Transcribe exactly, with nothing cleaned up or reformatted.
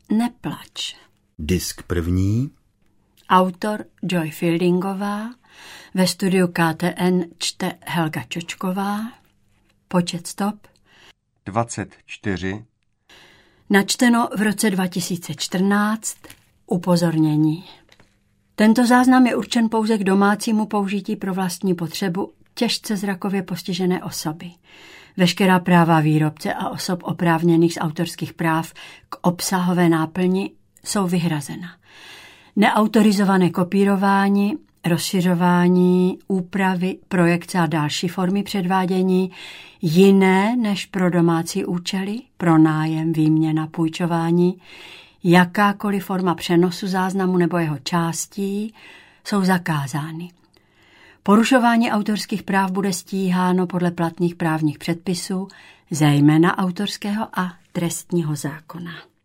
Neplač. Disk první. Autor Joy Fieldingová. Ve studiu K T N čte Helga Čočková. Počet stop dvacet čtyři. Načteno v roce dva tisíce čtrnáct. Upozornění. Tento záznam je určen pouze k domácímu použití pro vlastní potřebu těžce zrakově postižené osoby. Veškerá práva výrobce a osob oprávněných z autorských práv k obsahové náplni jsou vyhrazena. Neautorizované kopírování, rozšiřování, úpravy, projekce a další formy předvádění, jiné než pro domácí účely, pronájem, výměna, půjčování, jakákoliv forma přenosu záznamu nebo jeho částí jsou zakázány. Porušování autorských práv bude stíháno podle platných právních předpisů, zejména autorského a trestního zákona.